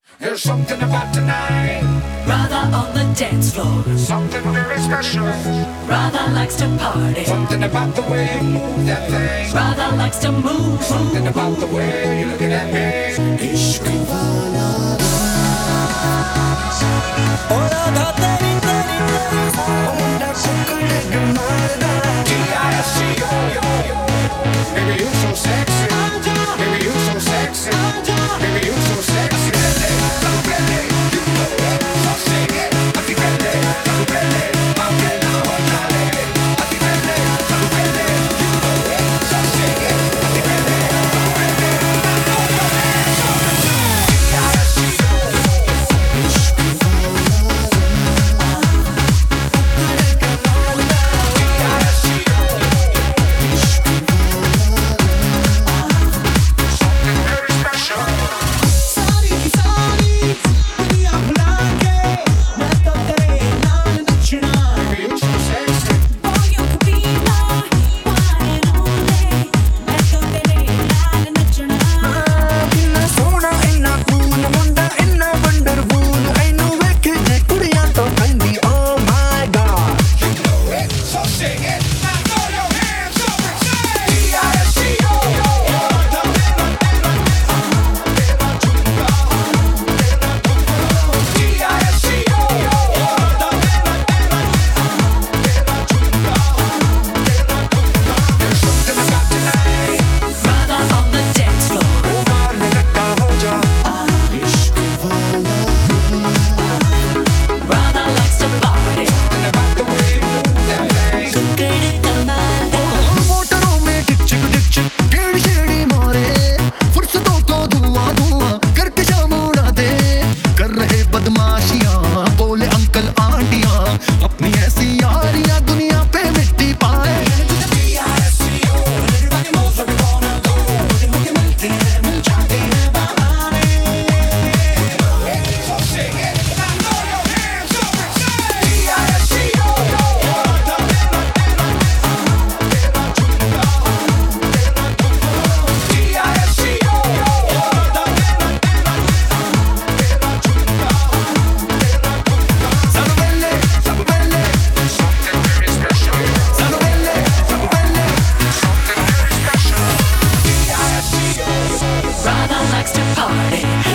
There's something about tonight, Radha on the dance floor. something very special. Radha likes to party. Something about the way you move that thing. Radha likes to move. Something about the way you're looking at me. Ishq wala. Oh, Radha, teri teri teri. Munda sukne gmarda. T-I-S-C-O. Baby, you so sexy. Baby, you so sexy. Baby, you so sexy. Radha likes to party.